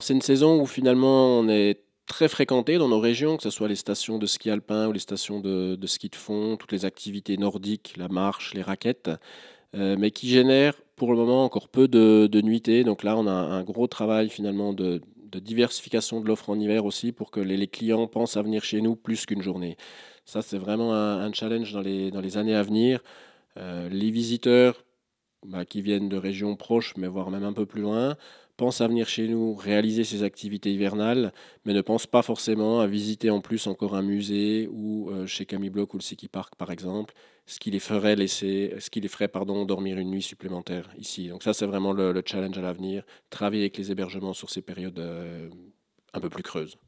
c'est une saison où finalement on est très fréquenté dans nos régions, que ce soit les stations de ski alpin ou les stations de ski de fond, toutes les activités nordiques, la marche, les raquettes, mais qui génèrent pour le moment encore peu de nuitées. Donc là, on a un gros travail finalement de diversification de l'offre en hiver aussi pour que les clients pensent à venir chez nous plus qu'une journée. Ça, c'est vraiment un challenge dans les années à venir. Les visiteurs qui viennent de régions proches, mais voire même un peu plus loin, pensent à venir chez nous réaliser ces activités hivernales, mais ne pensent pas forcément à visiter en plus encore un musée ou chez Camille Bloch ou le Ski Park par exemple, ce qui les ferait dormir une nuit supplémentaire ici. Donc ça c'est vraiment le challenge à l'avenir, travailler avec les hébergements sur ces périodes un peu plus creuses.